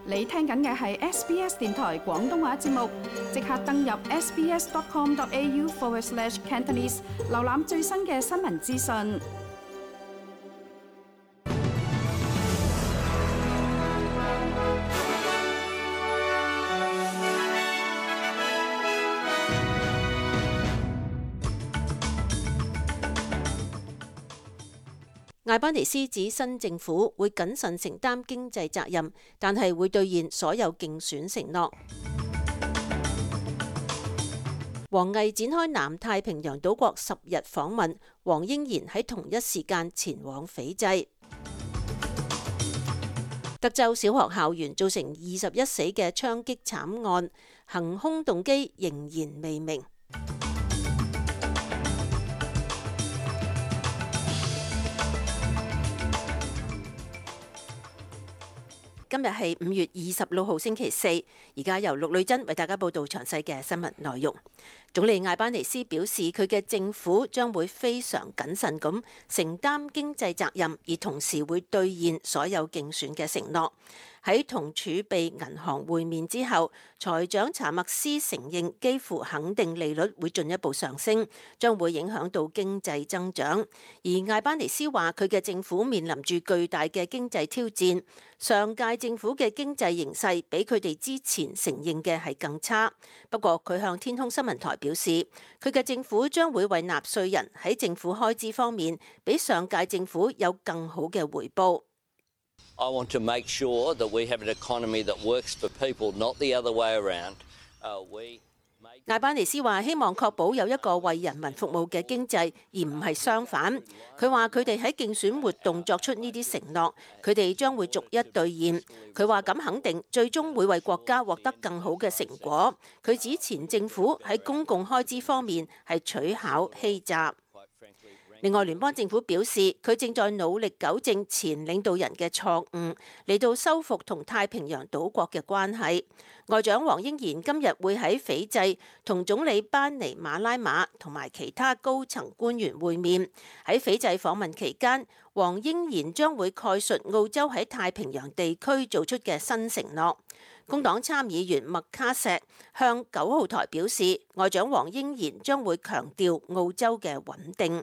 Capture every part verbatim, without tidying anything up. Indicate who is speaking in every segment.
Speaker 1: 你聽緊嘅係 S B S 電台廣東話節目，即刻登入 sbs.com.au forward slash Cantonese， 瀏覽最新嘅新聞資訊。
Speaker 2: 艾班尼斯指新政府會謹慎承擔經濟責任，但係會兌現所有競選承諾。王毅展開南太平洋島國十日訪問，黃英賢喺同一時間前往斐濟。德州小學校園造成二十一死嘅槍擊慘案，行兇動機仍然未明。今日係五月二十六號星期四，而家由陸女珍為大家報道詳細嘅新聞內容。總理艾班尼斯表示，佢嘅政府將會非常謹慎咁承擔經濟責任，而同時會兌現所有競選嘅承諾。喺同儲備銀行會面之後，財長查默斯承認幾乎肯定利率會進一步上升，將會影響到經濟增長。而艾班尼斯話佢嘅政府面臨住巨大嘅經濟挑戰，上屆政府嘅經濟形勢比佢哋之前承認嘅係更差。不過佢向天空新聞台表示，佢嘅政府將會為納稅人喺政府開支方面比上屆政府有更好嘅回報。
Speaker 3: I want to make sure that we have an economy that works for people, not the other way around. Uh, we
Speaker 2: 艾班尼斯話希望確保有一個為人民服務嘅經濟，而唔係相反。佢話佢哋喺競選活動作出呢啲承諾，佢哋將會逐一兌現。佢話咁肯定最終會為國家獲得更好嘅成果。佢指前政府喺公共開支方面係取巧欺詐。另外，聯邦政府表示，佢正在努力糾正前領導人嘅錯誤，嚟到修復同太平洋島國嘅關係。外長黃英賢今日會喺斐濟同總理班尼馬拉馬同埋其他高層官員會面。喺斐濟訪問期間，黃英賢將會概述澳洲喺太平洋地區做出嘅新承諾。工黨參議員麥卡錫向九號台表示，外長黃英賢將會強調澳洲嘅穩定。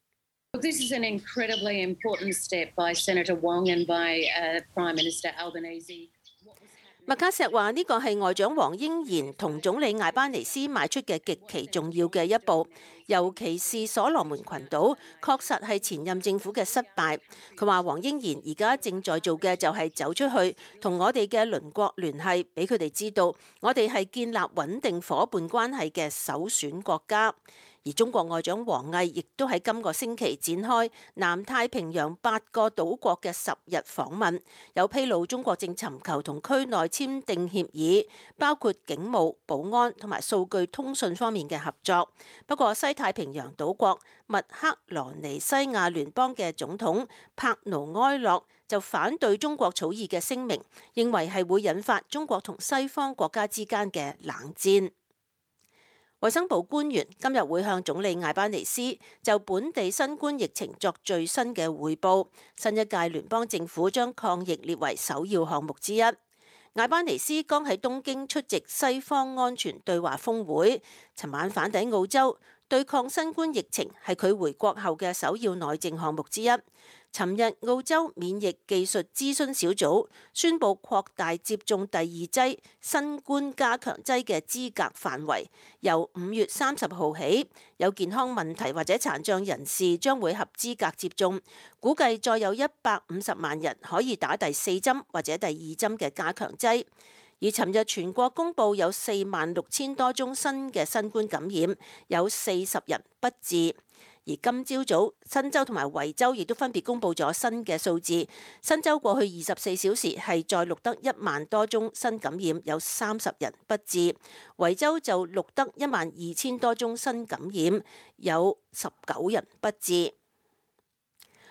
Speaker 4: This is an incredibly important step by Senator Wong and by uh, Prime Minister Albanese.
Speaker 2: 麥卡錫話呢個係外長黃英賢同總理艾班尼斯邁出嘅極其重要嘅一步，尤其是所羅門群島，確實係前任政府嘅失敗。佢話黃英賢而家正在做嘅就係走出去，同我哋嘅鄰國聯繫，俾佢哋知道我哋係建立穩定夥伴關係嘅首選國家。而中國外長王毅亦都喺今個星期展開南太平洋八個島國嘅十日訪問，有披露中國正尋求同區內簽訂協議，包括警務、保安同埋數據通訊方面嘅合作。不過西太平洋島國密克羅尼西亞聯邦嘅總統帕努埃洛就反對中國草擬嘅聲明，認為係會引發中國同西方國家之間嘅冷戰。衛生部官員今日會向總理艾班尼斯就本地新冠疫情作最新嘅匯報。新一屆聯邦政府將抗疫列為首要項目之一。艾班尼斯剛喺東京出席西方安全對話峰會，尋晚返抵澳洲。對抗新冠疫情係佢回國後嘅首要內政項目之一。尋日澳洲免疫技術諮詢小組宣布擴大接種第二劑新冠加強劑嘅資格範圍，由五月三十號起，有健康問題或者殘障人士將會合資格接種。估計再有一百五十萬人可以打第四針或者第二針嘅加強劑。而尋日全國公布有四萬六千多宗新嘅新冠感染，有四十人不治。而今朝早，新州同埋維州亦都分別公布咗新嘅數字。新州過去二十四小時係再錄得一萬多宗新感染，有三十人不治。維州就錄得一萬二千多宗新感染，有十九人不治。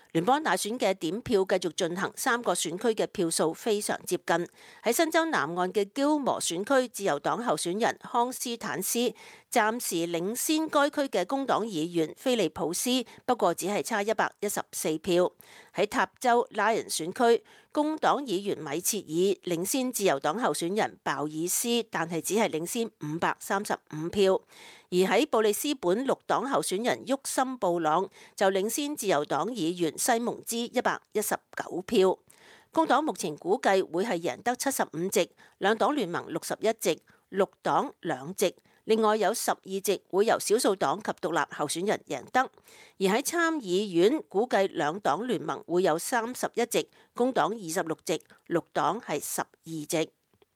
Speaker 2: 聯邦大選嘅點票繼續進行，三個選區嘅票數非常接近。喺新州南岸嘅基摩選區，自由黨候選人康斯坦斯暫時領先該區嘅工黨議員菲利普斯，不過只係差一百一十四票。喺塔州拉人選區，工黨議員米切爾領先自由黨候選人鮑爾斯，但係只係領先五百三十五票。而喺布里斯本綠黨候選人沃森布朗就領先自由黨議員西蒙茲一百一十九票。工黨目前估計會係贏得七十五席，兩黨聯盟六十一席，綠黨兩席，另外有十二席會由少數黨及獨立候選人贏得。而喺參議院估計兩黨聯盟會有三十一席，工黨二十六席，綠黨係十二席。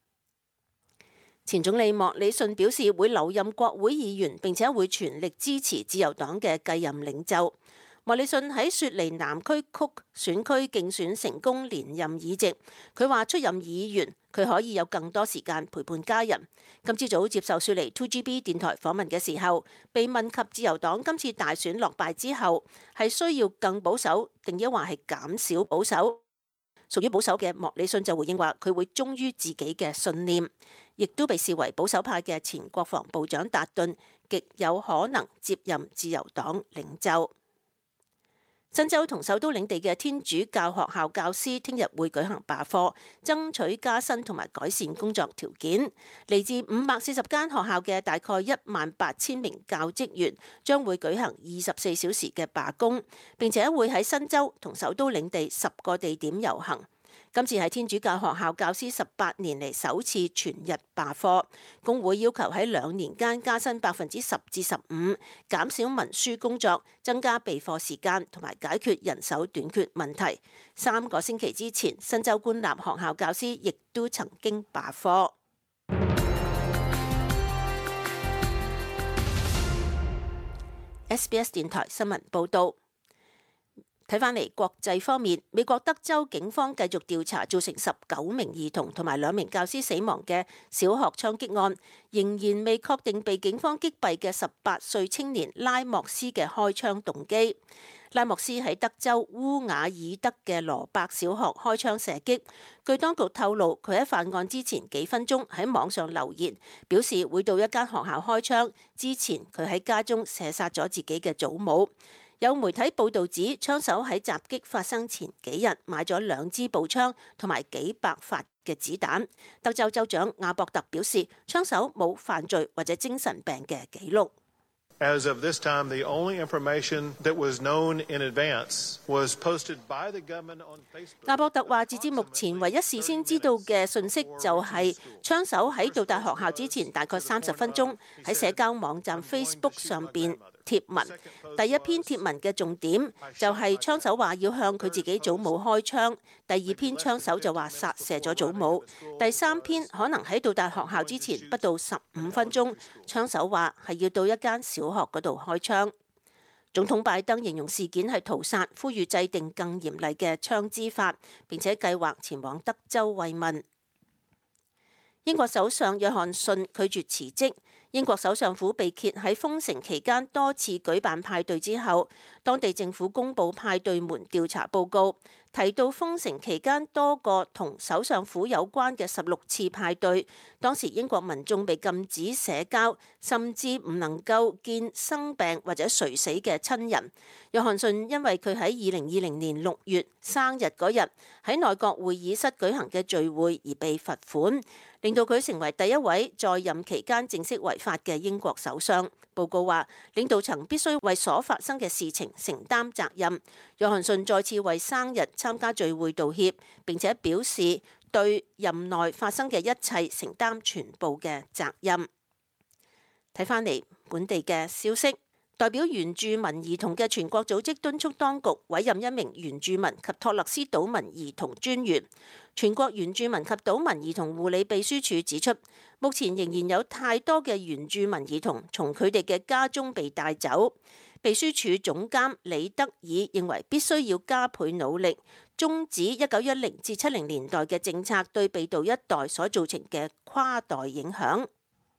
Speaker 2: 前總理莫里遜表示會留任國會議員，並且會全力支持自由黨嘅繼任領袖。莫里遜喺雪梨南區曲選區競選成功連任議席，佢話出任議員佢可以有更多時間陪伴家人。今朝早接受雪梨 two G B 電台訪問嘅時候，被問及自由黨今次大選落敗之後係需要更保守定抑或係減少保守，屬於保守嘅莫里遜就回應話佢會忠於自己嘅信念。亦都被視為保守派嘅前國防部長達頓極有可能接任自由黨領袖。新州同首都領地嘅天主教學校教師聽日會舉行罷課，爭取加薪同埋改善工作條件。嚟自五百四十間學校嘅大概一萬八千名教職員將會舉行二十四小時嘅罷工，並且會喺新州同首都領地十個地點遊行。今次係天主教學校教師十八年嚟首次全日罷課，工會要求喺兩年間加薪百分之十至十五，減少文書工作，增加備課時間，同埋解決人手短缺問題。三個星期之前，新州官立學校教師亦都曾經罷課。S B S 電台新聞報導。睇返嚟國際方面，美國德州警方繼續調查造成十九名兒童同埋兩名教師死亡嘅小學槍擊案，仍然未確定被警方擊斃嘅十八歲青年拉莫斯嘅開槍動機。拉莫斯喺德州烏瓦爾德嘅羅伯小學開槍射擊。據當局透露，佢喺犯案之前幾分鐘喺網上留言，表示會到一間學校開槍。之前佢喺家中射殺咗自己嘅祖母。有媒體報導指，槍手喺襲擊發生前幾日買咗兩支步槍同埋幾百發嘅子彈。德州州長亞博特表示，槍手冇犯罪或者精神病嘅記錄。
Speaker 5: As of this time, the only information that was known in advance was posted by the government on Facebook.
Speaker 2: 亞博特話，截至目前，唯一事先知道嘅信息就係槍手喺到達學校之前大概三十分鐘喺社交網站 Facebook 上邊貼文。第一篇貼文嘅重點就係槍手話要向佢自己祖母開槍，第二篇槍手就話殺射咗祖母，第三篇可能喺到達學校之前不到十五分鐘，槍手話係要到一間小學嗰度開槍。總統拜登形容事件係屠殺，呼籲制定更嚴厲嘅槍支法，並且計劃前往德州慰問。英國首相約翰遜拒絕辭職。英國首相府被揭喺封城期間多次舉辦派對之後，當地政府公布派對門調查報告，提到封城期間多個同首相府有關嘅十六次派對，當時英國民眾被禁止社交，甚至唔能夠見生病或者垂死嘅親人。約翰遜因為佢喺二零二零年六月生日嗰日喺內閣會議室舉行嘅聚會而被罰款，令到佢成為第一位在任期間正式違法嘅英國首相。報告話，領導層必須為所發生嘅事情承擔責任。約翰遜再次為生日參加聚會道歉，並且表示對任內發生嘅一切承擔全部嘅責任。睇返嚟本地嘅消息。代表原住民兒童嘅全國組織敦促當局委任一名原住民及托勒斯島民兒童專員。全國原住民及島民兒童護理秘書處指出，目前仍然有太多嘅原住民兒童從佢哋嘅家中被帶走。秘書處總監李德爾認為必須要加倍努力，終止一九一零至七零年代嘅政策對被盜一代所造成嘅跨代影響。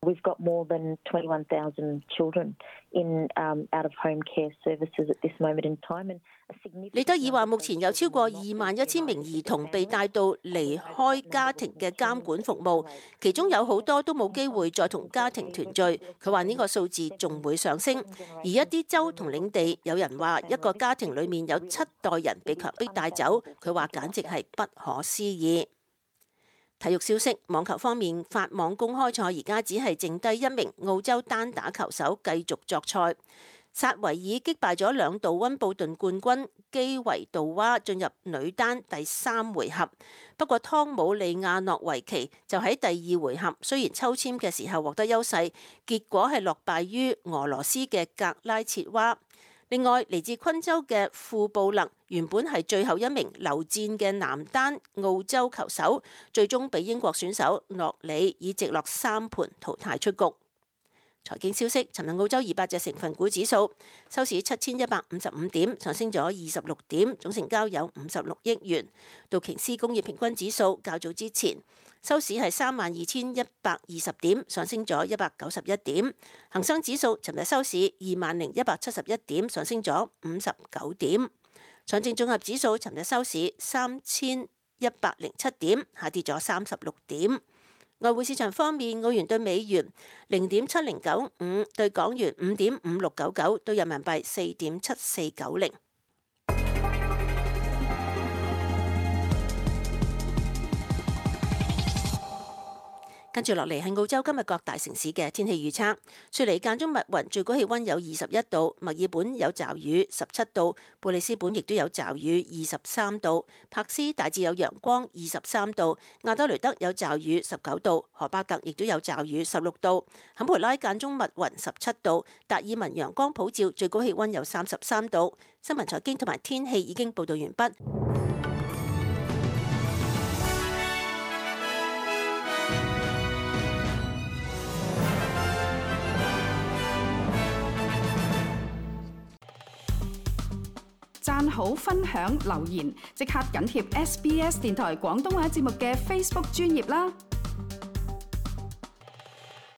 Speaker 6: We've got more than twenty-one thousand children in um, out-of-home care services at this moment in time. And
Speaker 2: 李德爾話：目前有超過二萬一千名兒童被帶到離開家庭嘅監管服務，其中有好多都冇機會再同家庭團聚。佢話呢個數字仲會上升，而一啲州同領地有人話一個家庭裡面有七代人被強迫帶走，佢話簡直係不可思議。體育消息，網球方面，法網公開賽而家只係剩低一名澳洲單打球手繼續作賽。薩維爾擊敗咗兩度溫布頓冠軍基維杜娃，進入女單第三回合。不過湯姆利亞諾維奇就喺第二回合，雖然抽籤嘅時候獲得優勢，結果係落敗於俄羅斯嘅格拉切娃。另外，嚟自昆州嘅庫布勒原本係最後一名留戰嘅男單澳洲球手，最終被英國選手諾里以直落三盤淘汰出局。財經消息，尋日澳洲二百隻成分股指數收市七千一百五十五點，上升咗二十六點，總成交有五十六億元。道瓊斯工業平均指數較早之前收市係三萬二千一百二十點，上升咗一百九十一點。恒生指數尋日收市二萬零一百七十一點，上升咗五十九點。上證綜合指數尋日收市三千一百零七點，下跌咗三十六點。外匯市場方面，澳元對美元零點七零九五，對港元五點五六九九，對人民幣四點七四九零。跟住落嚟係澳洲今日各大城市嘅天氣預測。雪梨間中密雲，最高氣温有二十一度；墨爾本有驟雨，十七度；布里斯本亦都有驟雨，二十三度；柏斯大致有陽光，二十三度；亞德雷德有驟雨，十九度；荷巴特亦都有驟雨，十六度；坎培拉間中密雲，十七度；達爾文陽光普照，最高氣温有三十三度。新聞財經同埋天氣已經報導完畢。
Speaker 1: 讚好、分享、留言，即刻緊貼 S B S 電台廣東話節目嘅 Facebook 專頁啦！